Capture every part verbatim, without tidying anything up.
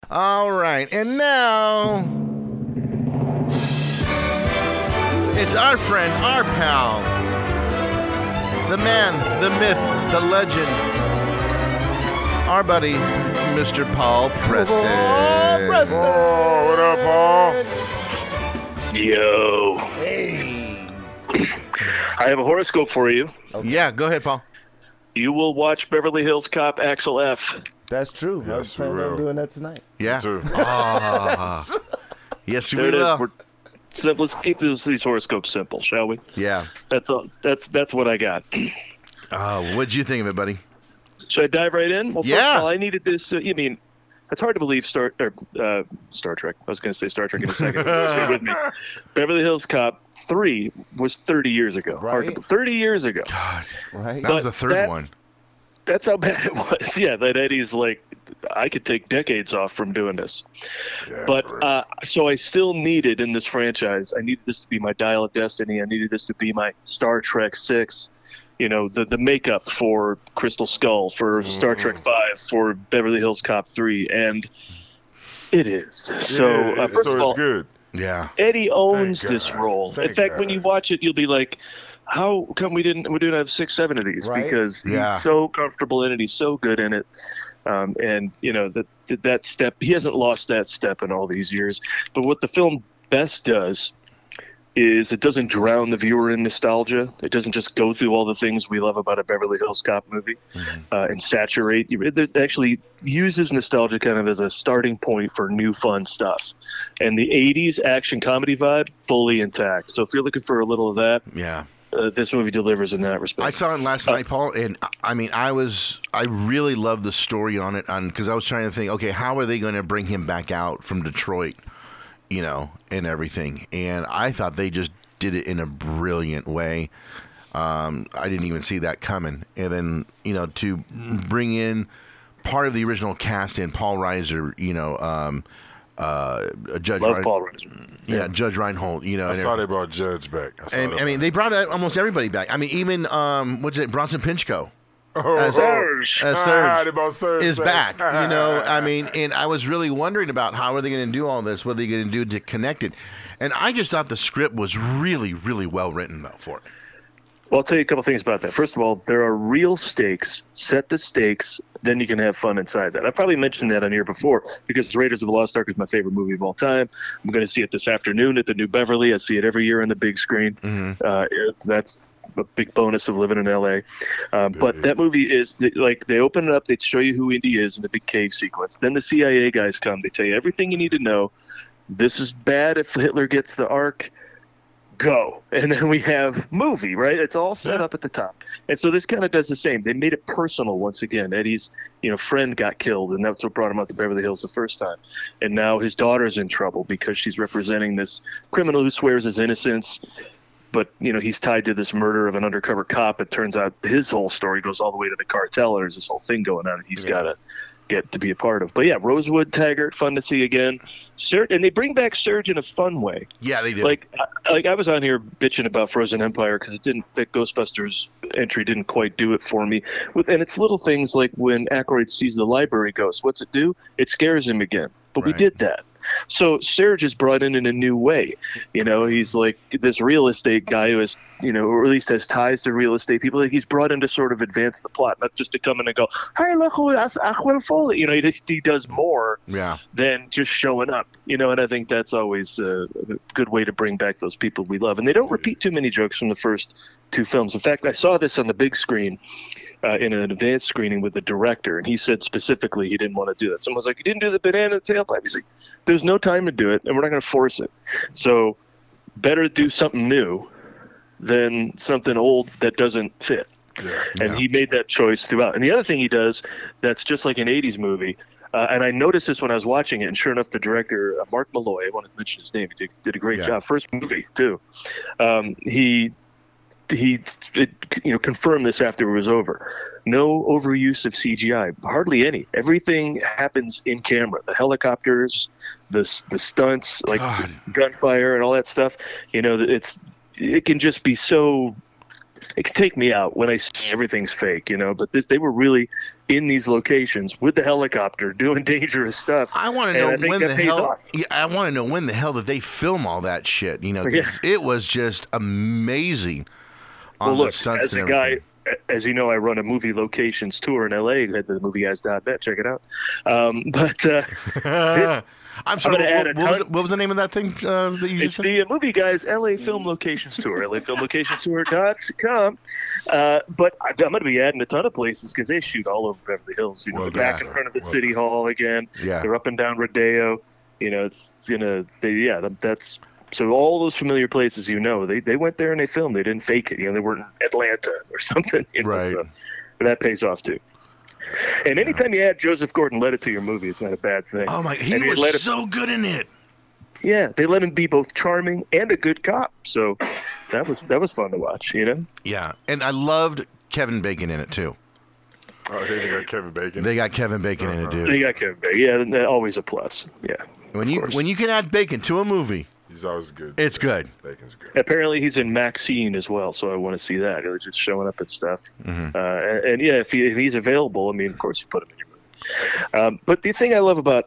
All right, and now it's our friend, our pal, the man, the myth, the legend, our buddy, Mister Paul Preston. Oh, Preston. Oh, what up, Paul? Yo. Hey. I have a horoscope for you. Okay. Yeah, go ahead, Paul. You will watch Beverly Hills Cop Axel F. That's true. I was Yes, we planning on will. doing that tonight. Yeah. Too. Ah. Yes, There we it is. will. We're, so let's keep this, these horoscopes simple, shall we? Yeah. That's all. That's that's what I got. Oh, what'd you think of it, buddy? Should I dive right in? Well, first Yeah. of all, I needed this. Uh, you mean it's hard to believe Star or, uh, Star Trek. I was going to say Star Trek in a second. Stay with me. Beverly Hills Cop three was thirty years ago. Hard to, Right. thirty years ago. God, Right? that was the But third that's- one. That's how bad it was. Yeah, that Eddie's like, I could take decades off from doing this. Yeah, But for real. uh, so I still needed in this franchise, I needed this to be my Dial of Destiny. I needed this to be my Star Trek six, you know, the, the makeup for Crystal Skull, for Star Trek five, for Beverly Hills Cop three. And it is. So, Yeah, uh, first so of it's all, good. Yeah. Eddie owns Thank this God. role. Thank In fact, when God. you watch it, you'll be like, how come we didn't we didn't have six, seven of these? Right. Because Yeah. he's so comfortable in it, he's so good in it, um, and you know that that step he hasn't lost that step in all these years. But what the film best does is it doesn't drown the viewer in nostalgia. It doesn't just go through all the things we love about a Beverly Hills Cop movie uh, and saturate. It actually uses nostalgia kind of as a starting point for new fun stuff. And the eighties action comedy vibe, fully intact. So if you're looking for a little of that, Yeah. uh, this movie delivers in that respect. I saw it last night, Paul, and I- I mean, I was, I really loved the story on it, on because I was trying to think, okay, how are they going to bring him back out from Detroit, you know, and everything, and I thought they just did it in a brilliant way. Um, I didn't even see that coming, and then you know to bring in part of the original cast in Paul Reiser, you know, um, uh, Judge, Love Rein- Paul Reiser. yeah, Judge Reinhold, you know, I and saw they brought Judge back. I, saw and, that I mean, back. they brought out almost everybody back. I mean, even um, what's it, Bronson Pinchot oh, as- Surge. as Ah, Surge they brought Surge is back. You know, I mean, and I was really wondering about how are they going to do all this? What are they going to do to connect it? And I just thought the script was really, really well written though for it. Well, I'll tell you a couple things about that. First of all, there are real stakes. Set the stakes, then you can have fun inside that. I probably mentioned that on here before because Raiders of the Lost Ark is my favorite movie of all time. I'm going to see it this afternoon at the New Beverly. I see it every year on the big screen. Uh, it's, that's a big bonus of living in L A. Um, but that movie is like they open it up, they show you who Indy is in the big cave sequence. Then the C I A guys come, they tell you everything you need to know. This is bad if Hitler gets the Ark. Go. And then we have movie, right? It's all set up at the top. And so this kind of does the same. They made it personal once again. Eddie's, you know, friend got killed, and that's what brought him out to Beverly Hills the first time. And now his daughter's in trouble because she's representing this criminal who swears his innocence. But, you know, he's tied to this murder of an undercover cop. It turns out his whole story goes all the way to the cartel, and there's this whole thing going on that he's got to get to be a part of. But, yeah, Rosewood Taggart, fun to see again. Sur- and they bring back Surge in a fun way. Yeah, they did. Like, I, like I was on here bitching about Frozen Empire because it didn't. That Ghostbusters entry didn't quite do it for me. With and it's little things like when Aykroyd sees the library ghost. What's it do? It scares him again. But we Right. did that. So Serge is brought in in a new way. You know, he's like this real estate guy who has, you know, or at least has ties to real estate people. Like he's brought in to sort of advance the plot, not just to come in and go, "Hey, look who that's Aquil Foley." You know, he, just, he does more yeah. than just showing up. You know, and I think that's always a good way to bring back those people we love. And they don't repeat too many jokes from the first two films. In fact, I saw this on the big screen. Uh, in an advanced screening with the director, and he said specifically he didn't want to do that. Someone was like, "You didn't do the banana tailpipe." He's like, "There's no time to do it, and we're not going to force it. So, better do something new than something old that doesn't fit." Yeah. And he made that choice throughout. And the other thing he does that's just like an eighties movie, uh, and I noticed this when I was watching it, and sure enough, the director, uh, Mark Malloy, I wanted to mention his name, he did, did a great Yeah. job. First movie, too. Um, he he it, you know confirmed this after it was over. No overuse of C G I, hardly any. Everything happens in camera. The helicopters, the the stunts, like God. gunfire and all that stuff. You know, it's it can just be so it can take me out when I see everything's fake, you know. But this, they were really in these locations with the helicopter doing dangerous stuff. I want to and I know think when that the pays hell. off. Yeah, I want to know when the hell did they film all that shit? You know, 'cause Yeah. it was just amazing. On Well, the look, stunts as and a guy, everything. as you know, I run a movie locations tour in L A at the movie guys dot net. Check it out. Um, but uh, this, I'm sorry. I'm gonna What, add a what was, ton- it- what was the name of that thing uh, that you it's just said? the movie guys L A Film Locations Tour, L A Film Locations Tour dot com. Uh, but I- I'm going to be adding a ton of places because they shoot all over Beverly Hills. You know, Well, they're back yeah. in front of the Well, City Hall again. Yeah. They're up and down Rodeo. You know, it's, it's gonna. They, yeah, that- that's. So all those familiar places, you know, they, they went there and they filmed. They didn't fake it. You know, they weren't in Atlanta or something. You know, Right. So, but that pays off too. And anytime you add Joseph Gordon-Levitt to your movie, it's not a bad thing. Oh my! He And they was let him- so good in it. Yeah, they let him be both charming and a good cop. So that was that was fun to watch. You know. Yeah, and I loved Kevin Bacon in it too. Oh, here they got Kevin Bacon. They got Kevin Bacon in it, dude. They got Kevin Bacon. Yeah, that- always a plus. Yeah. When of you course. when you can add bacon to a movie, He's always good. It's good. Bacon's good. Apparently, he's in Maxine as well, so I want to see that. He's just showing up and stuff. Mhm. Uh, and, and yeah, if, he, if he's available, I mean, of course, you put him in your movie. Um, but the thing I love about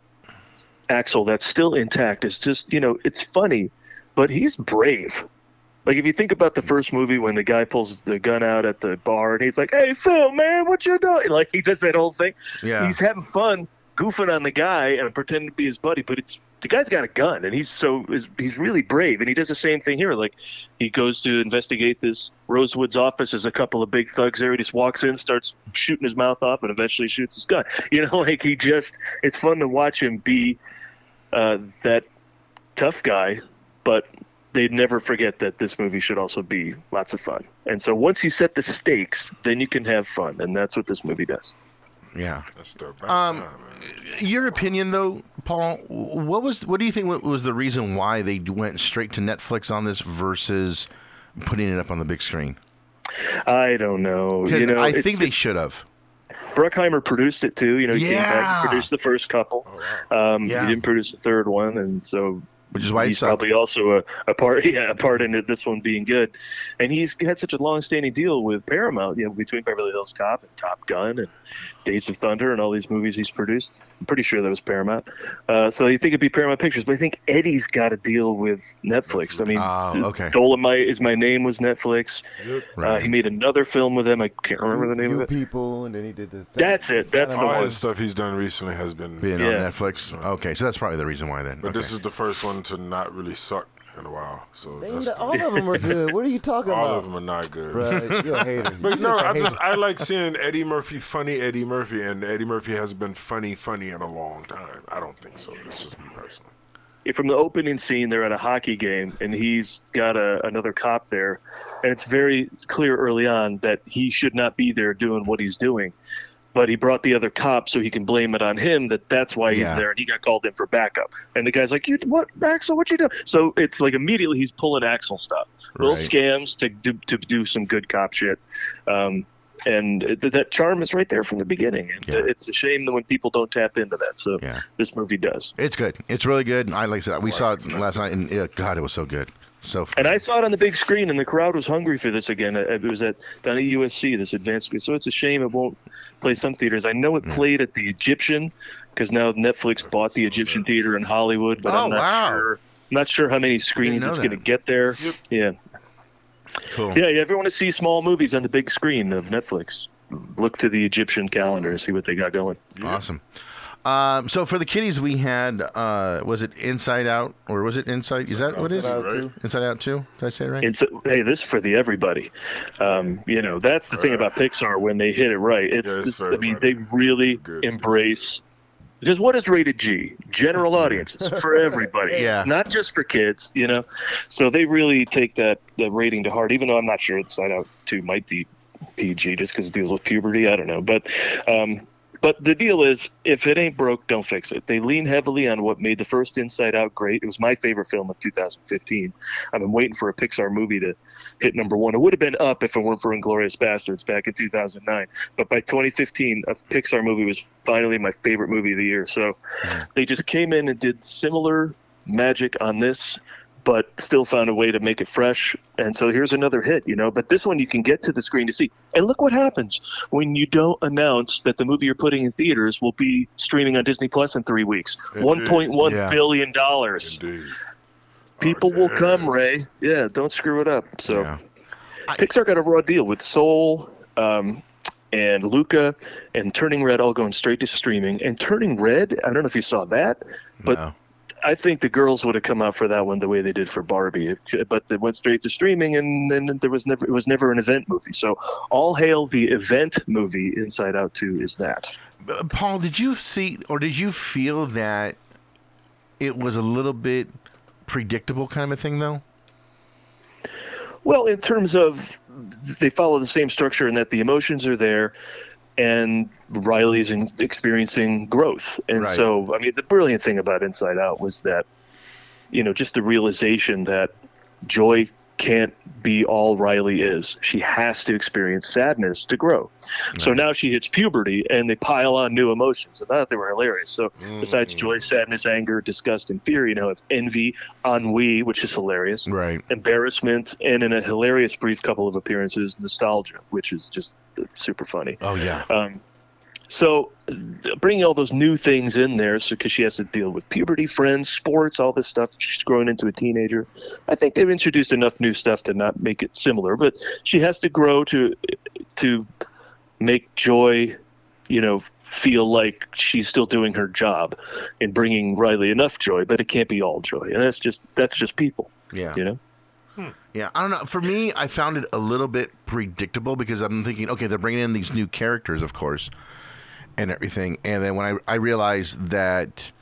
Axel that's still intact is just, you know, it's funny, but he's brave. Like, if you think about the first movie when the guy pulls the gun out at the bar and he's like, "Hey, Phil, man, what you doing?" Like, he does that whole thing. Yeah. He's having fun, goofing on the guy and pretending to be his buddy, but it's the guy's got a gun and he's so is, he's really brave, and he does the same thing here. Like, he goes to investigate this Rosewood's office. There's a couple of big thugs there. He just walks in, starts shooting his mouth off, and eventually shoots his gun. You know, like he just it's fun to watch him be uh, that tough guy, but they'd never forget that this movie should also be lots of fun. And so once you set the stakes, then you can have fun, and that's what this movie does. Yeah. That's the about Um, time, man. Your opinion, though, Paul. What was what do you think was the reason why they went straight to Netflix on this versus putting it up on the big screen? I don't know. Because You know, I it's- think they should have. Bruckheimer produced it too. You know, he came back Yeah. and produced the first couple. Um, Yeah. He didn't produce the third one, and so Which is why he's it's up. probably also a, a part, yeah, a part in it, this one being good. And he's had such a long-standing deal with Paramount, you know, between Beverly Hills Cop and Top Gun and Days of Thunder and all these movies he's produced. I'm pretty sure that was Paramount. Uh, so you think it'd be Paramount Pictures, but I think Eddie's got a deal with Netflix. I mean, Oh, okay. Dolomite is My Name was Netflix. Yep. Uh, Right. he made another film with them. I can't remember the name you of it. people, and then he did the. That's it. That's the All one. the stuff he's done recently has been. Being Yeah. on Netflix. Okay, so that's probably the reason why then. But Okay. this is the first one to not really suck in a while. So They- that's all of them were good. What are you talking all about? of them are not good. Bruh, you're a hater. But You're no, just a I just hater. I like seeing Eddie Murphy funny Eddie Murphy, and Eddie Murphy has been funny funny in a long time. I don't think so. That's just me personally. From the opening scene, they're at a hockey game, and he's got a, another cop there, and it's very clear early on that he should not be there doing what he's doing. But he brought the other cop so he can blame it on him that that's why he's Yeah. there, and he got called in for backup. And the guy's like, "You what, Axel? What you do?" So it's like immediately he's pulling Axel stuff, little Right. scams to do to do some good cop shit. Um, and it, that charm is right there from the beginning. And Yeah. it's a shame that when people don't tap into that. So Yeah. this movie does. It's good. It's really good. I like that. We saw it last night, and yeah, God, it was so good. So. And I saw it on the big screen, and the crowd was hungry for this again. It was at down at U S C, this advanced screen. So it's a shame it won't play some theaters. I know it played at the Egyptian because now Netflix bought the Egyptian theater in Hollywood, but Oh, I'm not wow. sure. I'm not sure how many screenings know it's that. going to get there. Yep. Yeah, Cool. yeah. You ever want to see small movies on the big screen of Netflix? Look to the Egyptian calendar and see what they got going. Awesome. Um, so for the kiddies, we had uh, was it Inside Out or was it Inside? Is that what it is? Inside Out Right. too. Inside Out two? Did I say it right? It's hey, this is for the everybody. Um, you know, that's the thing about Pixar when they hit it right. It's Yeah, it's just, for I mean, they everybody. really Good. embrace because what is rated G? General audiences for everybody, Yeah. not just for kids. You know, so they really take that that rating to heart. Even though I'm not sure Inside Out two might be P G just because it deals with puberty. I don't know, but. Um, But the deal is, if it ain't broke, don't fix it. They lean heavily on what made the first Inside Out great. It was my favorite film of two thousand fifteen. I've been waiting for a Pixar movie to hit number one. It would have been Up if it weren't for Inglourious Bastards back in two thousand nine. But by twenty fifteen, a Pixar movie was finally my favorite movie of the year. So they just came in and did similar magic on this, but still found a way to make it fresh. And so here's another hit, you know. But this one you can get to the screen to see. And look what happens when you don't announce that the movie you're putting in theaters will be streaming on Disney Plus in three weeks. Indeed. one point one Yeah. billion dollars. Indeed. People Oh, will damn. come, Ray. Yeah, don't screw it up. So Yeah. I- Pixar got a raw deal with Soul um, and Luca and Turning Red all going straight to streaming. And Turning Red, I don't know if you saw that, but No. I think the girls would have come out for that one the way they did for Barbie, but they went straight to streaming, and then there was never it was never an event movie. So all hail the event movie. Inside Out two is that. Uh, Paul, did you see or did you feel that it was a little bit predictable kind of a thing, though? Well, in terms of they follow the same structure in that the emotions are there, and Riley's in, experiencing growth. And Right. so, I mean, the brilliant thing about Inside Out was that, you know, just the realization that Joy can't be all Riley is. She has to experience sadness to grow. So now she hits puberty, and they pile on new emotions. And I thought they were hilarious. So besides joy, sadness, anger, disgust, and fear, you know, have envy, ennui, which is hilarious, Right. embarrassment, and in a hilarious brief couple of appearances, nostalgia, which is just super funny. Oh yeah. Um, so th- bringing all those new things in there, so because she has to deal with puberty, friends, sports, all this stuff. She's growing into a teenager. I think they've introduced enough new stuff to not make it similar, but she has to grow to to make Joy, you know, feel like she's still doing her job in bringing Riley enough joy, but it can't be all joy, and that's just that's just people, Yeah. you know. Yeah, I don't know. For me, I found it a little bit predictable because I'm thinking, okay, they're bringing in these new characters, of course, and everything. And then when I I realized that,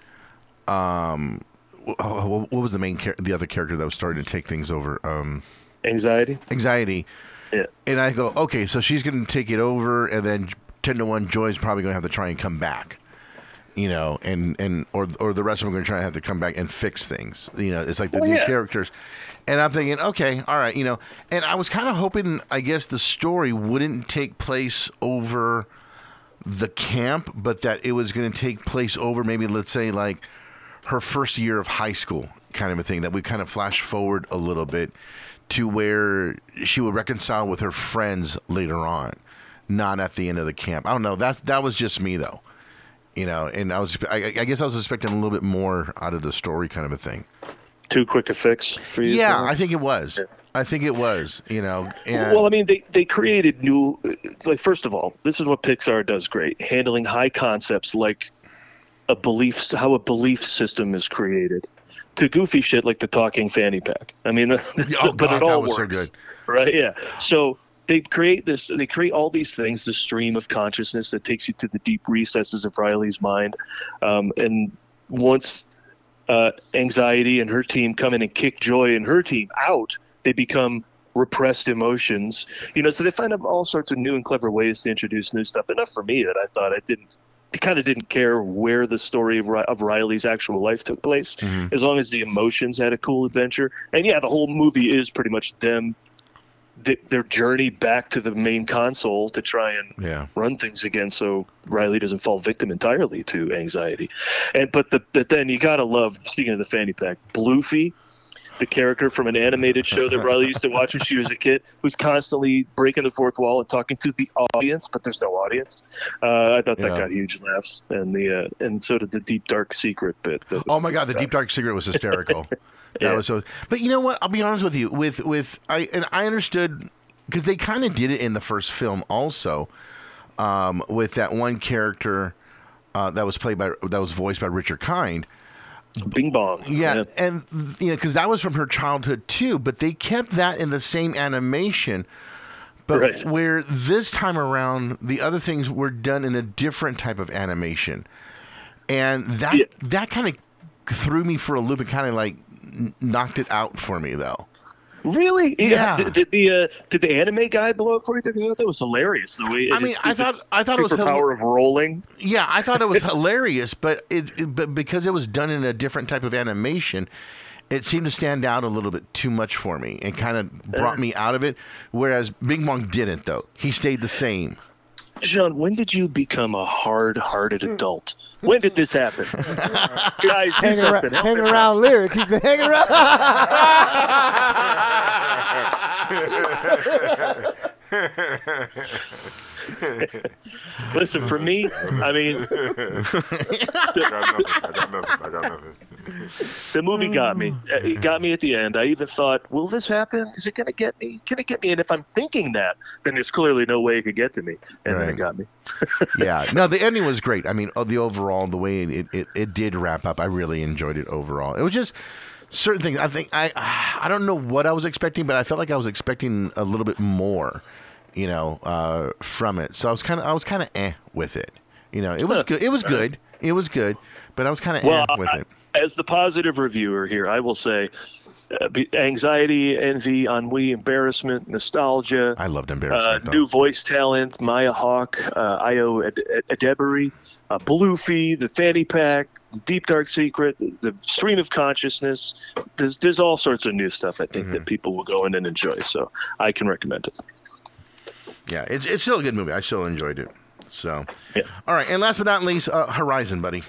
um, oh, what was the main char- the other character that was starting to take things over? Um, Anxiety. anxiety. Yeah. And I go, okay, so she's going to take it over, and then ten to one, Joy's probably going to have to try and come back. You know, and, and or or the rest of them are going to try and have to come back and fix things. You know, it's like the Well, new yeah. characters. And I'm thinking, okay, all right, you know. And I was kind of hoping, I guess, the story wouldn't take place over the camp, but that it was going to take place over maybe, let's say, like her first year of high school kind of a thing, that we kind of flash forward a little bit to where she would reconcile with her friends later on, not at the end of the camp. I don't know. That, that was just me, though. You know, and I was, I, I guess I was expecting a little bit more out of the story kind of a thing. Too quick a fix for you? Yeah, Tyler? I think it was. I think it was, you know. And Well, I mean, they, they created new, like, first of all, this is what Pixar does great, handling high concepts like a belief, how a belief system is created, to goofy shit like the talking fanny pack. I mean, Oh, but God, it all that was so works. good. Right? Yeah. So they create this, they create all these things, the stream of consciousness that takes you to the deep recesses of Riley's mind. Um, and once uh, anxiety and her team come in and kick Joy and her team out, they become repressed emotions, you know, so they find out all sorts of new and clever ways to introduce new stuff. Enough for me that I thought I didn't, kind of didn't care where the story of, Ri- of Riley's actual life took place, Mm-hmm. as long as the emotions had a cool adventure. And yeah, the whole movie is pretty much them, th- their journey back to the main console to try and yeah. run things again, so Riley doesn't fall victim entirely to anxiety. And but the, the then you gotta love, speaking of the fanny pack, Bluefy, the character from an animated show that Riley used to watch when she was a kid, who's constantly breaking the fourth wall and talking to the audience, but there's no audience. Uh, I thought that Yeah. got huge laughs, and the uh, and so did the deep dark secret bit. That Oh was- my God, the stuff. deep dark secret was hysterical. That Yeah. was so. But you know what? I'll be honest with you. With with I and I understood because they kind of did it in the first film also, um, with that one character uh, that was played by that was voiced by Richard Kind. Bing bong. Yeah, and you know, because that was from her childhood too. But they kept that in the same animation. But Right. where this time around, the other things were done in a different type of animation, and that Yeah. that kind of threw me for a loop and kind of like n- knocked it out for me, though. Really? Yeah. Did, did the uh, did the anime guy blow it for you? I thought that was hilarious. The way I mean, I thought- I thought it was superpower of rolling. Yeah, I thought it was hilarious, but it, it but because it was done in a different type of animation, it seemed to stand out a little bit too much for me and kind of brought me out of it. Whereas Bing Bong didn't, though. He stayed the same. Sean, when did you become a hard-hearted adult? When did this happen? Guys, do Hanging around, something. hanging around lyric. He's been hanging around. Listen, for me, I mean, I got nothing. I got nothing. I got nothing. the movie got me. It got me at the end. I even thought, will this happen? Is it going to get me? Can it get me? And if I'm thinking that, then there's clearly no way it could get to me. And then Right. it got me. Yeah, no, the ending was great. I mean, uh, the overall, the way it, it, it did wrap up, I really enjoyed it overall. It was just certain things. I think I I don't know what I was expecting, but I felt like I was expecting a little bit more, you know, uh, from it. So I was kind of I was kind of eh with it. You know, it was good. It was good. It was good, but I was kind of Well, eh with I- it. as the positive reviewer here, I will say uh, be- anxiety, envy, ennui, embarrassment, nostalgia. I loved Uh, embarrassment. though. new voice talent, Maya Hawke, uh, Io Ad- Ad- Adebari, uh, Bluefy, the Fanny Pack, the Deep Dark Secret, the, the Stream of Consciousness. There's there's all sorts of new stuff I think Mm-hmm. that people will go in and enjoy. So I can recommend it. Yeah, it's it's still a good movie. I still enjoyed it. So, Yeah. all right, and last but not least, uh, Horizon, buddy.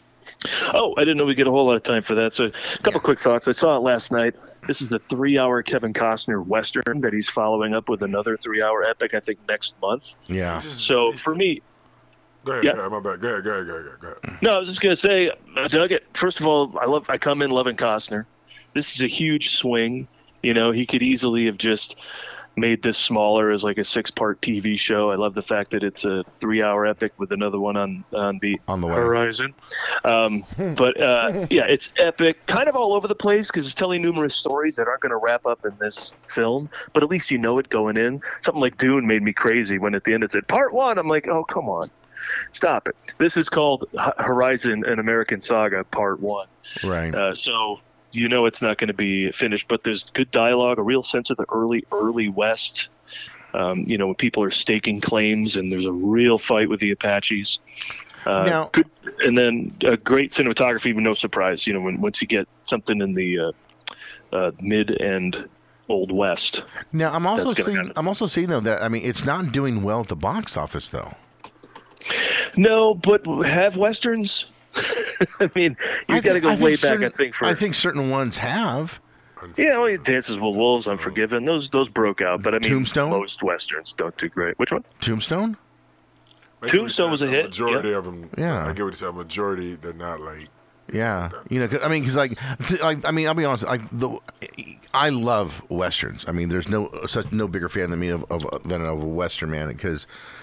Oh, I didn't know we get a whole lot of time for that. So a couple quick thoughts. I saw it last night. This is the three-hour Kevin Costner Western that he's following up with another three-hour epic, I think, next month. Yeah, So for me, Go ahead. Yeah. Go ahead. My bad. Go ahead. Go ahead. Go ahead. Go ahead. no, I was just gonna say, I dug it. First of all, I love. I come in loving Costner. This is a huge swing. You know, he could easily have just made this smaller as like a six-part T V show. I love the fact that it's a three-hour epic with another one on on the, On the way. horizon. Um, but uh, yeah, it's epic, kind of all over the place because it's telling numerous stories that aren't going to wrap up in this film. But at least you know it going in. Something like Dune made me crazy when at the end it said part one. I'm like, oh come on, stop it. This is called H- Horizon: An American Saga Part One. right. Uh, so you know it's not going to be finished, but there's good dialogue, a real sense of the early, early West. Um, you know, when people are staking claims and there's a real fight with the Apaches. Uh, Now- good, and then a great cinematography, but no surprise. You know, when once you get something in the uh, uh, mid and old West. Now I'm also That's gonna seeing happen. I'm also seeing though that I mean it's not doing well at the box office though. No, but have westerns. I mean, I you've got to thi- go I think way back. certain- I think for I think certain ones have. yeah, well, Dances with Wolves, Unforgiven, those those broke out. But I mean, Tombstone? most westerns don't do great. Which one? Tombstone. Like Tombstone you was said, a hit, Majority of them. Yeah. I get what you said. Majority, they're not like. Yeah, you know, 'cause- I mean, because like, th- like, I mean, I'll be honest. Like, the I love westerns. I mean, there's no such no bigger fan than me of, of than of a western man because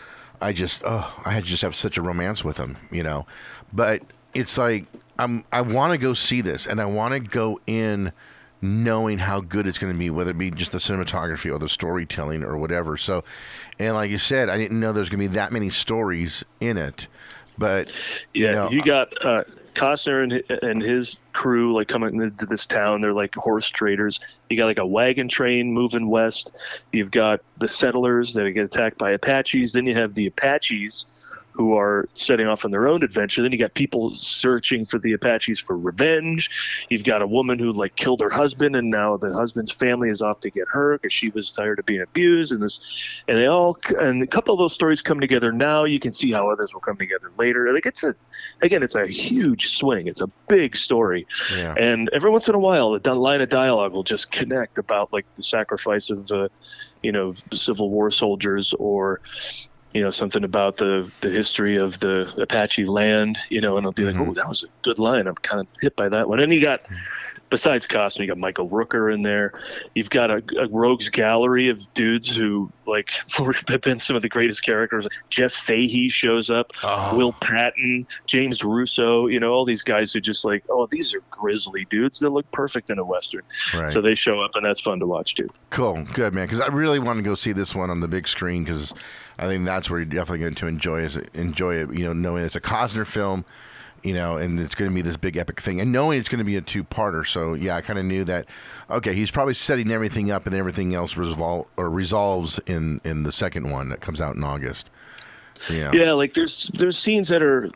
I just oh, I just have such a romance with them, you know. But it's like I'm I want to go see this, and I want to go in knowing how good it's going to be, whether it be just the cinematography or the storytelling or whatever. So, and like you said, I didn't know there's going to be that many stories in it, but Yeah, you know, you got uh, Costner and hi- and his crew like coming into this town. They're like horse traders. You got like a wagon train moving west. You've got the settlers that get attacked by Apaches. Then you have the Apaches who are setting off on their own adventure. Then you got people searching for the Apaches for revenge. You've got a woman who like killed her husband, and now the husband's family is off to get her because she was tired of being abused. And this, and they all, and a couple of those stories come together now. You can see how others will come together later. Like it's a, again, it's a huge swing. It's a big story, yeah. and every once in a while, a di- line of dialogue will just connect about like the sacrifice of, uh, you know, Civil War soldiers or you know, something about the, the history of the Apache land, you know, and I'll be like, Mhm. oh, that was a good line. I'm kind of hit by that one. And you got, besides Costner, you got Michael Rooker in there. You've got a, a rogues gallery of dudes who, like, have been some of the greatest characters. Jeff Fahey shows up, Oh. Will Patton, James Russo, you know, all these guys who just like, oh, these are grizzly dudes that look perfect in a Western. Right. So they show up, and that's fun to watch, too. Cool, good man. Because I really want to go see this one on the big screen because I think that's where you're definitely going to enjoy it. Enjoy it, you know, knowing it's a Costner film, you know, and it's going to be this big epic thing, and knowing it's going to be a two-parter. So yeah, I kind of knew that. Okay, he's probably setting everything up, and everything else resolve or resolves in in the second one that comes out in August. Yeah. Yeah, like there's there's scenes that are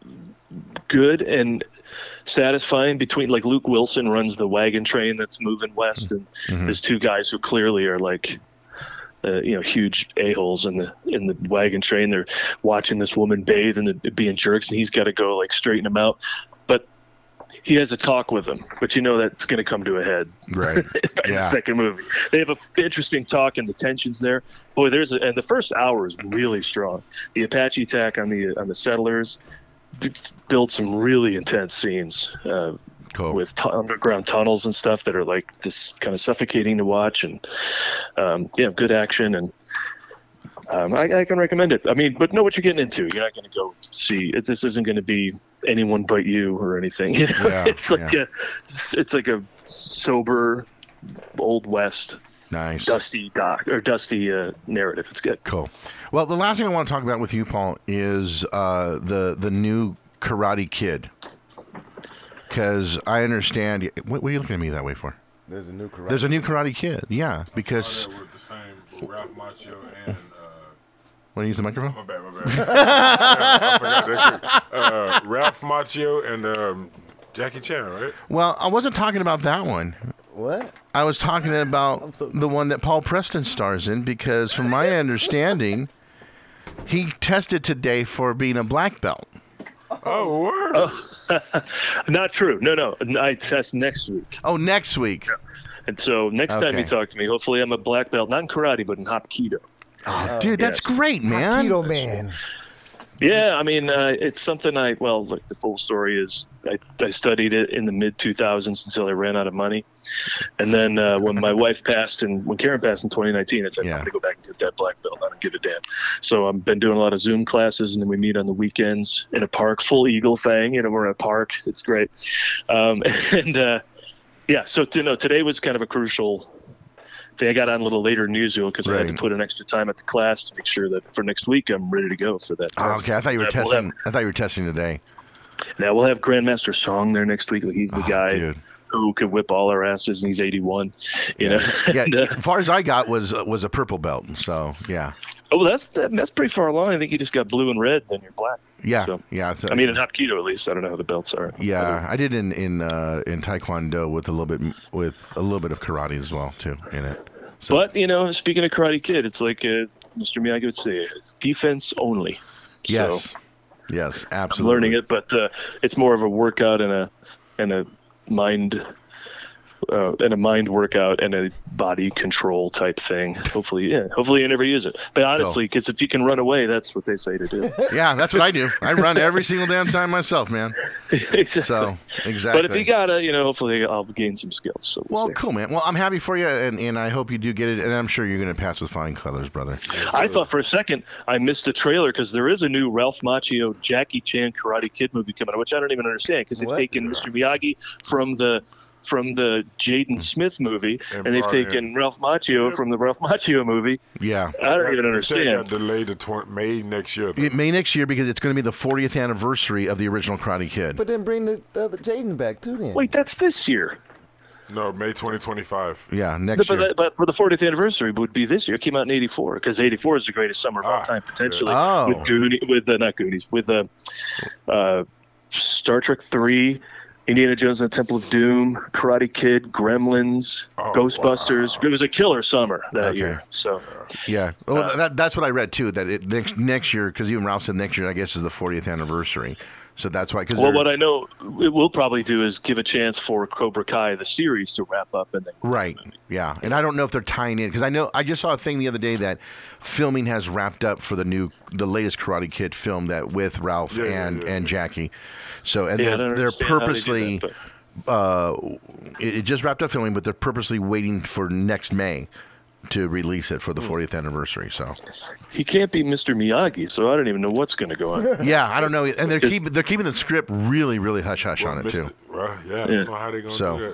good and satisfying between like Luke Wilson runs the wagon train that's moving west, and Mhm. there's two guys who clearly are like uh, you know, huge a-holes in the in the wagon train. They're watching this woman bathe and they're being jerks, and he's got to go like straighten them out. But he has a talk with them, but you know that's going to come to a head Right. in Yeah. the second movie. They have an interesting talk, and the tensions there. Boy, there's a, and the first hour is really strong. The Apache attack on the on the settlers b- built some really intense scenes uh, Cool. with t- underground tunnels and stuff that are like just kind of suffocating to watch, and um, yeah, good action, and um, I, I can recommend it. I mean, but know what you're getting into. You're not going to go see it. This isn't going to be Anyone But You or anything. You know? Yeah, it's like yeah. a it's, it's like a sober old west Nice. dusty doc or dusty uh, narrative. It's good. Cool. Well, the last thing I want to talk about with you, Paul, is uh, the the new Karate Kid. Because I understand. What, what are you looking at me that way for? There's a new karate. There's a new Karate Kid. Yeah, because. With the same Ralph Macchio and. Uh, Want to use the microphone? my bad, my bad. Yeah, I forgot that too. Uh, Ralph Macchio and um, Jackie Chan, right? Well, I wasn't talking about that one. What? I was talking about so- the one that Paul Preston stars in, because from my understanding, he tested today for being a black belt. Oh, word. Not true. No, no. I test next week. Oh, next week. And so next time Okay. you talk to me, hopefully I'm a black belt, not in karate, but in Hapkido. Oh, dude, that's yes. great, man. Keto man. Yeah, I mean, uh, it's something I, well, look, the full story is I, I studied it in the mid two thousands until I ran out of money. And then uh, when my wife passed and when Karen passed in twenty nineteen, I said, Yeah. I'm going to go back and get that black belt. I don't give a damn. So I've been doing a lot of Zoom classes, and then we meet on the weekends in a park, full Eagle thing. You know, we're in a park. It's great. Um, and uh, yeah, so to, no, today was kind of a crucial thing. I got on a little later in Newsreel because I had Right. to put an extra time at the class to make sure that for next week I'm ready to go for that Oh, test. okay, I thought you were Uh, we'll testing. have- I thought you were testing today. Now we'll have Grandmaster Song there next week. He's the Oh, guy dude. who could whip all our asses, and he's eighty-one. You know. Yeah, And, uh, as far as I got was uh, was a purple belt. So yeah, oh, well, that's that, that's pretty far along. I think you just got blue and red, then you're black. yeah, So, yeah. I mean, in Hapkido at least. I don't know how the belts are. yeah, I did in in uh, in Taekwondo with a little bit with a little bit of karate as well too in it. So, But you know, speaking of Karate Kid, it's like uh, Mister Miyagi would say, it's defense only. yes, So yes, I'm absolutely. learning it, but uh, it's more of a workout and a and a mind. Uh, and a mind workout and a body control type thing. Hopefully, yeah. Hopefully, you never use it. But honestly, because if you can run away, that's what they say to do. Yeah, that's what I do. I run every single damn time myself, man. Exactly. So exactly. But if you gotta, you know, hopefully I'll gain some skills. So we'll well, see. cool, man. Well, I'm happy for you, and, and I hope you do get it, and I'm sure you're going to pass with flying colors, brother. I thought for a second I missed the trailer because there is a new Ralph Macchio Jackie Chan Karate Kid movie coming out, which I don't even understand because they've What? taken Mister Miyagi from the from the Jaden Smith movie, And and they've Brian. taken Ralph Macchio from the Ralph Macchio movie. Yeah. I don't even They say it understand. got delayed to tw- May next year. though. It May next year because it's going to be the fortieth anniversary of the original Karate Kid. But then bring the, the other Jaden back too. Then. Wait, that's this year. No, May twenty twenty-five. yeah, But, next year. but, but for the fortieth anniversary would be this year. It came out in eighty-four because eighty-four is the greatest summer of all Ah, time potentially. yeah. Oh. With Goonies, with uh, not Goonies, with uh, uh, Star Trek three, Indiana Jones and the Temple of Doom, Karate Kid, Gremlins, Oh, Ghostbusters. It was a killer summer that Okay. year. So Yeah, well, that, that's what I read too. That it, next next year, because even Ralph said next year, I guess, is the fortieth anniversary. So that's why. Cause well, they're- what I know it will probably do is give a chance for Cobra Kai, the series, to wrap up and then right, yeah, and I don't know if they're tying in because I know I just saw a thing the other day that filming has wrapped up for the new, the latest Karate Kid film that with Ralph Yeah, yeah, and yeah, and Jackie. So and Yeah, I they're, don't they're understand how they do purposely. that, uh, it, it just wrapped up filming, but they're purposely waiting for next May to release it for Hmm. the fortieth anniversary. So he can't be Mister Miyagi, so I don't even know what's going to go on. yeah, I don't know, and they're Is- keeping they're keeping the script really really hush hush on it Missed too. Well, yeah, I Yeah. don't know how they gonna So- do that.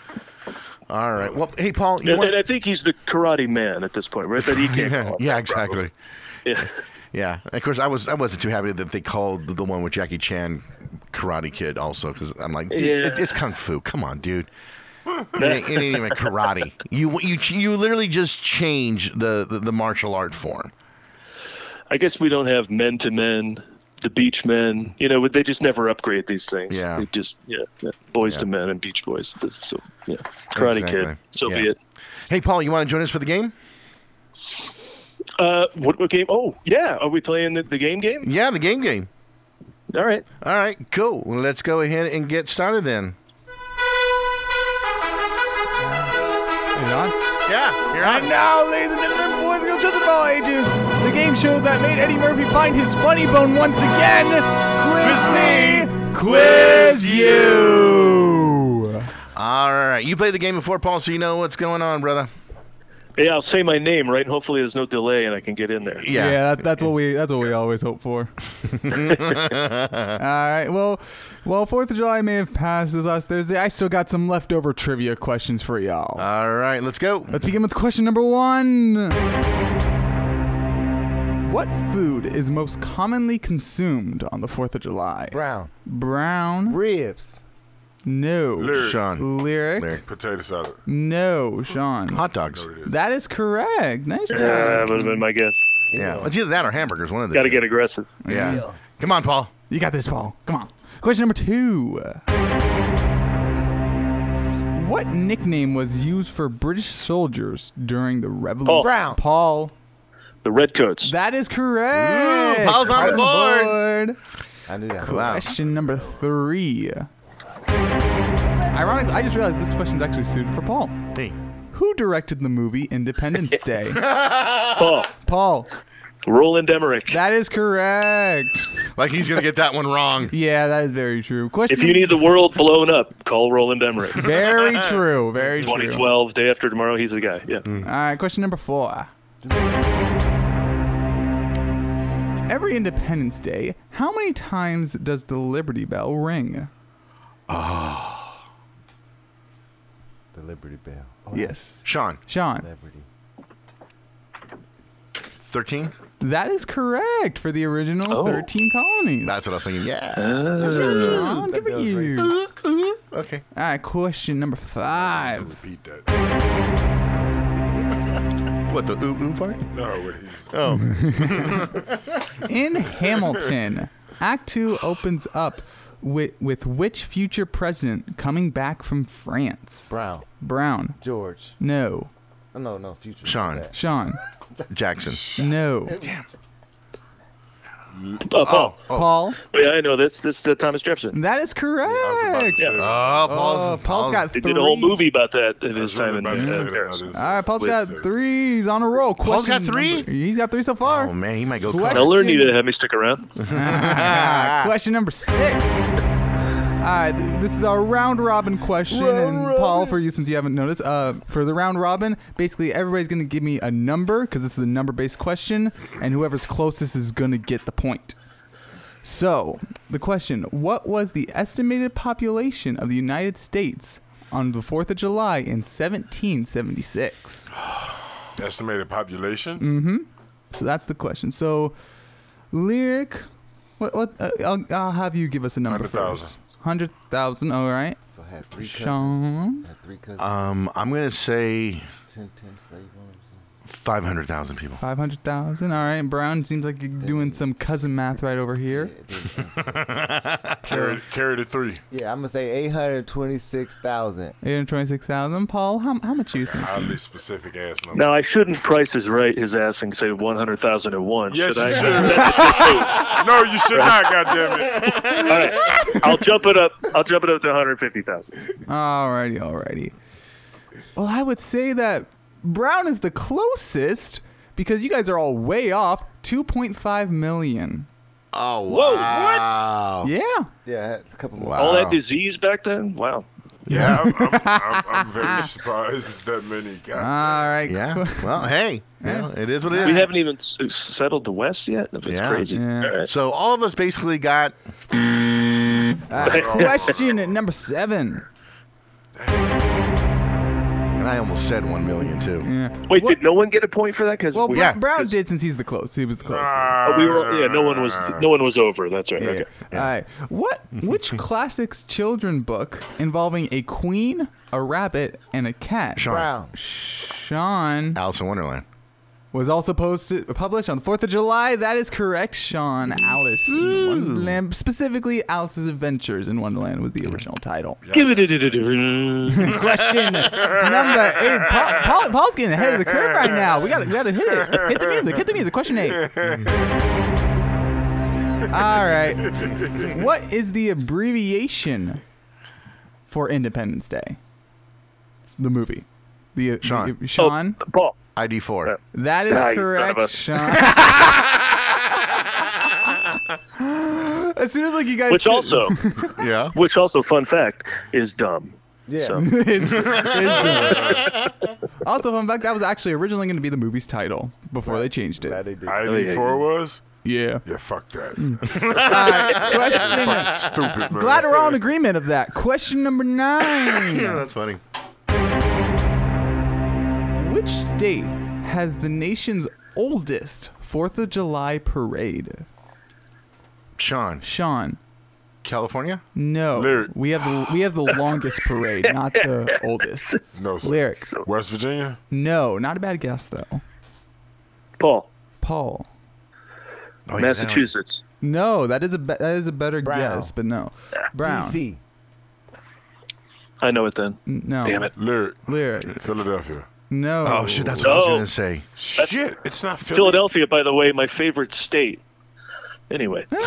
All right, well, hey Paul, you and, want? and I think he's the Karate Man at this point, right? That he can't Yeah, call him yeah, that, exactly. probably. Yeah. Yeah, of course, I was I wasn't too happy that they called the one with Jackie Chan Karate Kid also because I'm like, dude, Yeah. it, it's kung fu. Come on, dude. It ain't, it ain't even karate. You you you literally just change the, the, the martial art form. I guess we don't have men to men, the beach men. You know, they just never upgrade these things. Yeah. They just yeah, yeah, boys Yeah. to men and beach boys. That's So yeah, Karate Exactly. Kid. So Yeah. be it. Hey, Paul, you want to join us for the game? Uh, what, what game? Oh, yeah. Are we playing the, the game game? Yeah, the game game. All right. All right, cool. Well, let's go ahead and get started then. You on? Yeah, you're And now, ladies and gentlemen, boys and girls, children of all ages, the game show that made Eddie Murphy find his funny bone once again. Quiz me, quiz you. All right, you played the game before, Paul, so you know what's going on, brother. Yeah, I'll say my name, right? And hopefully there's no delay and I can get in there. Yeah, Yeah, that, that's what we that's what we always hope for. All right. Well, well, Fourth of July may have passed this last Thursday. I still got some leftover trivia questions for y'all. All right, let's go. Let's begin with question number one. What food is most commonly consumed on the Fourth of July? Brown. Brown. Ribs. No. Lyric. Sean. Lyric. Lyric. Potato salad. No. Sean. Hot dogs. No, it is. That is correct. Nice job. Uh, that would have been my guess. Yeah, it's either that or hamburgers. One of the Got to two. get aggressive. Yeah. Yeah. Come on, Paul. You got this, Paul. Come on. Question number two. What nickname was used for British soldiers during the Revolution? Paul. Brown. Paul. The Redcoats. That is correct. Ooh, Paul's on the board. I knew that. Wow. Question number three. Ironically, I just realized this question is actually suited for Paul. Hey. Who directed the movie Independence Day? Paul. Paul. Roland Emmerich. That is correct. Like he's going to get that one wrong. Yeah, that is very true. Question. If you need the world blown up, call Roland Emmerich. Very true. Very true. twenty twelve, day after tomorrow, he's the guy. Yeah. All right, question number four. Every Independence Day, how many times does the Liberty Bell ring? The Liberty Bell. Oh, Yes. Sean, Sean, Liberty. thirteen? that is correct for the original Oh. thirteen colonies. That's what I was thinking. Yeah. Sean, That good for bell's you. racist. Okay. All right, question number five. Repeat that. What, the ooh ooh part? No, what he's. Oh. In Hamilton, Act Two opens up with with which future president coming back from France? Brown. Brown. George. No. Oh, no, no. Future. Sean. Bad. Sean. Jackson. No. Uh, Paul. Paul. Oh, yeah, I know this. This is uh, Thomas Jefferson. That is correct. I was about to say that. Oh, Paul's, Oh, Paul's got They three. did a whole movie about that in I his was really time in about to say uh, that. Paris. I didn't say All right, Paul's got that. three. He's on a roll. Paul's got Question three? number- He's got three so far. Oh, man, he might go Question- coach. Tell her need to have me stick around. Question number six. All right, th- this is our round robin question, Round and Paul, robin. for you since you haven't noticed, uh, for the round robin, basically everybody's gonna give me a number because this is a number-based question, and whoever's closest is gonna get the point. So, the question: what was the estimated population of the United States on the Fourth of July in seventeen seventy-six? Estimated population? Mm-hmm. So that's the question. So, Lyric, what? What? Uh, I'll, I'll have you give us a number one hundred thousand. first. Hundred thousand. All right. So I had three cousins. Sean. Had three cousins. Um, I'm going to say ten, ten slave owners. five hundred thousand people. Five hundred thousand. All right. Brown seems like you're doing some cousin math right over here. Carry, carry the three. Yeah, I'm gonna say eight hundred twenty-six thousand. Eight hundred twenty-six thousand. Paul, how how much you think? Highly specific ass number. Now, I shouldn't price his right his ass and say one hundred thousand at once. Yes, should you I? should. No, you should not, goddammit. All right. I'll jump it up. I'll jump it up to one hundred fifty thousand. Alrighty, alrighty. Well, I would say that Brown is the closest because you guys are all way off. Two point five million. Oh, Whoa, wow. Yeah. Yeah, I had a couple more. All Wow. that disease back then? Wow. Yeah, I'm, I'm, I'm, I'm very surprised it's that many. God. All right. Yeah. Well, hey, you know, it is what it is. We haven't even s- settled the West yet. It's Yeah. crazy. Yeah. All right. So all of us basically got. Uh, question number seven. And I almost said one million too. Yeah. Wait, did no one get a point for that? Because Well, we, Bra- Yeah. Brown 'cause- did since he's the close. He was the closest. Ah, oh, we were, yeah, no one was no one was over. That's right. Yeah. Okay. All right. What? Which classics children book involving a queen, a rabbit, and a cat? Sean. Brown. Sean. Alice in Wonderland. was also posted published on the fourth of July. That is correct, Sean. Alice in Wonderland. Specifically, Alice's Adventures in Wonderland was the original title. Give it a Question number eight. Paul, Paul, Paul's getting ahead of the curve right now. We got we got to hit it. Hit the music. Hit the music. Question eight. All right. What is the abbreviation for Independence Day? It's the movie. The Sean. the- Sean. Oh, Paul. I D four. That is Ah, you son of correct, a- Sean. As soon as like you guys, Which also, Yeah. which also, fun fact, is dumb. Yeah. So, is, is good. Also, fun fact, that was actually originally going to be the movie's title before they changed Glad it. they did. I D four was? Yeah. Yeah, fuck that. All right. Question. Stupid, man. Glad we're all in agreement of that. Question number nine. Yeah, that's funny. Which state has the nation's oldest Fourth of July parade? Sean. Sean. California? No. Lyric. We have the we have the longest parade, not the oldest. No, sir. Lyric. West Virginia? No, not a bad guess though. Paul, Paul. Oh, yeah, Massachusetts. No, that is a be- that is a better Brown. guess, but no. Brown. D C. I know it then. N- No. Damn it. Lyric. Lyric. Philadelphia. No. Oh, shit, that's what I was No. going to say. Shit, it's not Philly. Philadelphia, by the way, my favorite state. Anyway, I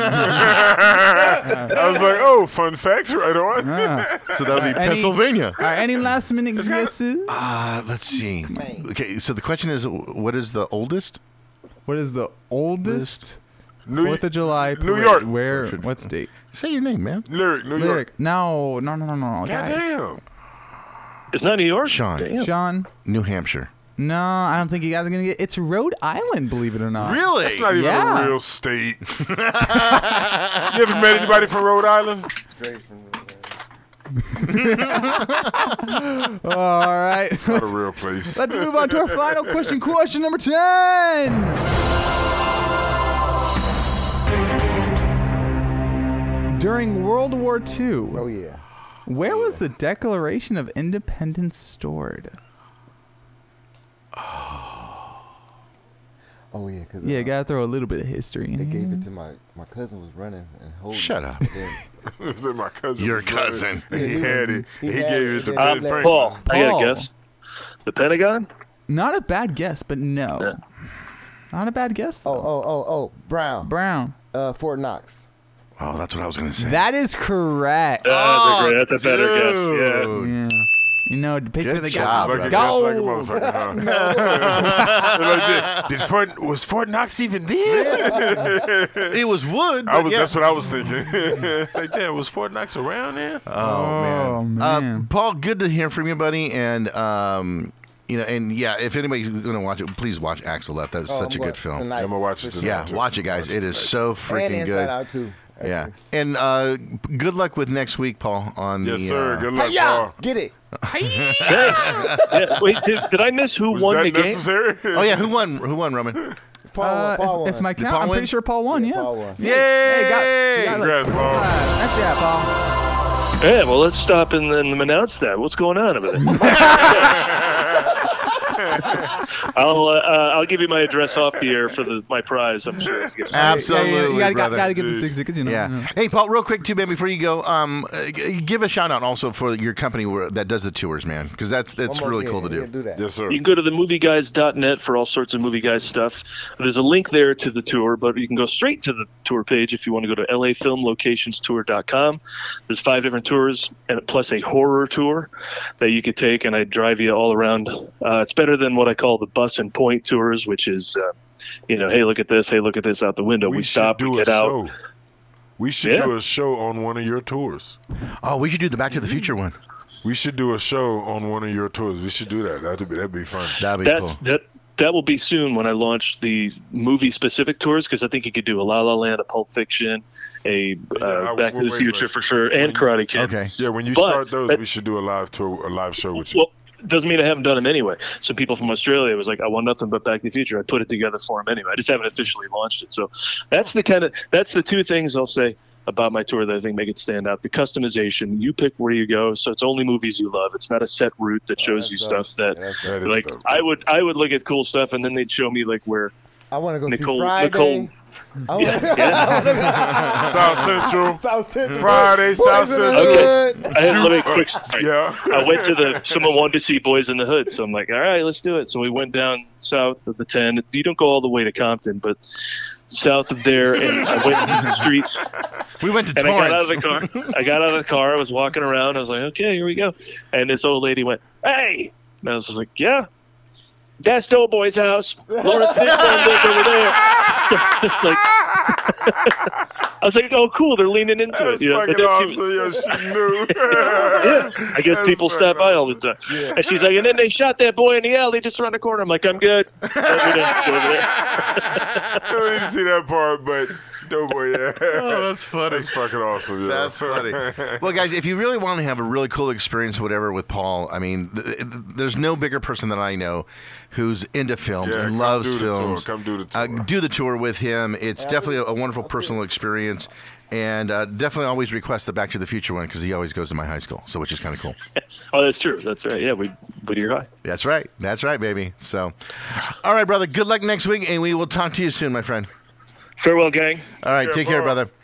was like, oh, fun facts right on. Ah. So that would be Any- Pennsylvania. All right, any last minute guesses? Uh, let's see. Okay, so the question is, what is the oldest? What is the oldest New, Fourth of July New parade? York. Where? What state? Say your name, man. Lyric, New York. Lyric. No, no, no, no, no. Guy. Goddamn. it's not New York. Sean. Damn. Sean. New Hampshire. No, I don't think you guys are gonna get. It's Rhode Island, believe it or not. Really? That's not even Yeah. a real state. You ever met anybody from Rhode Island? Dre's from All right. Not a real place. Let's move on to our final question. Question number ten. During World War Two, Oh yeah. where was the Declaration of Independence stored? Oh yeah. Cause Yeah, uh, gotta throw a little bit of history in they here. gave it to my my cousin was running and holding. Shut it. up. Then- My cousin. Your was there. cousin. He had it. He He, had gave it, it to then Ben they let- Franklin. Paul, I got Paul. to guess. The Pentagon? Not a bad guess, but no. Yeah. Not a bad guess, Oh though. oh oh oh Brown. Brown. Uh, Fort Knox. Oh, that's what I was going to say. That is correct. That's, a great, that's a better guess. Yeah. Dude. Yeah. You know, basically Good they got job, Like a brother. guess like a Go. motherfucker, huh? They're like, did, did Fort, was Fort Knox even there? It was wood. I but was, yeah. That's what I was thinking. Like, damn, was Fort Knox around there? Oh, Oh, man. man. Uh, Paul, good to hear from you, buddy. And, um, you know, and yeah, if anybody's going to watch it, please watch Axel Left. That's Oh, such a I'm good film. tonight, I'm gonna watch it for tonight. Yeah, too. watch it, guys. It is so And freaking Inside good. Out too. Yeah. And uh, good luck with next week, Paul, on Yes, the. sir. uh, Good luck, Yeah, Paul. get it. Yeah. Wait, did, did I miss who Was won that the game? necessary? Oh, yeah. Who won? Who won, Roman? Paul, Uh, Paul if, won. if my count, Paul I'm win? pretty sure Paul won, yeah. Paul won. Yay! Hey, got, you got Congrats, like, Paul. uh, nice job, Paul. Yeah, well, let's stop and then announce that. What's going on over there? I'll uh, uh, I'll give you my address off the air for the my prize. I'm sure. It's good. Absolutely, yeah, yeah, you gotta, brother. gotta get the six tickets, you know. Yeah. Hey, Paul, real quick, too, man, before you go, um, uh, g- give a shout out also for your company where, that does the tours, man, because that's that's One more- really yeah, cool to yeah, do. do that. Yes, sir. You can go to the movie guys dot net for all sorts of movie guys stuff. There's a link there to the tour, but you can go straight to the tour page if you want to go to L A film locations tour dot com. There's five different tours and plus a horror tour that you could take, and I drive you all around. Uh, it's better than what I call the bus and point tours, which is, uh, you know, hey, look at this, hey, look at this out the window. We, should stop, do we a get out. show. We should Yeah. do a show on one of your tours. Oh, we should do the Back to the Future one. We should do a show on one of your tours. We should do that. That'd be that'd be fun. That'd be That's cool. that. That will be soon when I launch the movie-specific tours, because I think you could do a La La Land, a Pulp Fiction, a uh, I- Back to wait, the wait, Future wait. for sure, and Karate Kid. Okay. Yeah, when you But- start those, but- we should do a live tour, a live show with you. Well, doesn't mean I haven't done them anyway. So people from Australia was like, I want nothing but Back to the Future. I put it together for them anyway. I just haven't officially launched it. So that's the kind of that's the two things I'll say. about my tour that I think make it stand out. The customization, you pick where you go, so it's only movies you love. It's not a set route that shows you dope. stuff that, That's That is like, dope. I would I would look at cool stuff, and then they'd show me like where I want to go Nicole see Friday. Nicole. I wanna, Yeah, South Central. South Central. Friday, Boys South in the Central. Hood. I had let me quick story. Yeah. I went to the someone wanted to see Boys in the Hood, so I'm like, all right, let's do it. So we went down south of the ten. You don't go all the way to Compton, but south of there, and I went to the streets. We went to And I got out of Torrance. the car. I got out of the car. I was walking around. I was like, okay, here we go. And this old lady went, hey. And I was just like, yeah, that's Doughboy's house. Lawrence Fishburne lived over there. So it's like, I was like, oh, cool. They're leaning into That's it. You know? fucking And then she- awesome. Yo, she knew. yeah, I guess That's people stop by fucking all the time. And she's like, and then they shot that boy in the alley just around the corner. I'm like, I'm good. And we didn't go over there. I don't need to see that part, but Doughboy, yeah. Oh, that's funny. That's fucking awesome. Yeah. That's funny. Well, guys, if you really want to have a really cool experience, whatever, with Paul, I mean, th- th- there's no bigger person that I know who's into films Yeah, and come loves do the tour. films. Come do the tour. Uh, do the tour with him. It's definitely a, a wonderful personal experience. And uh, definitely always request the Back to the Future one because he always goes to my high school, so which is kind of cool. Oh, that's true. That's right. Yeah, we Whittier High. That's right. That's right, baby. So, all right, brother. Good luck next week, and we will talk to you soon, my friend. Farewell, gang. All right, Yeah, take care, bye. brother.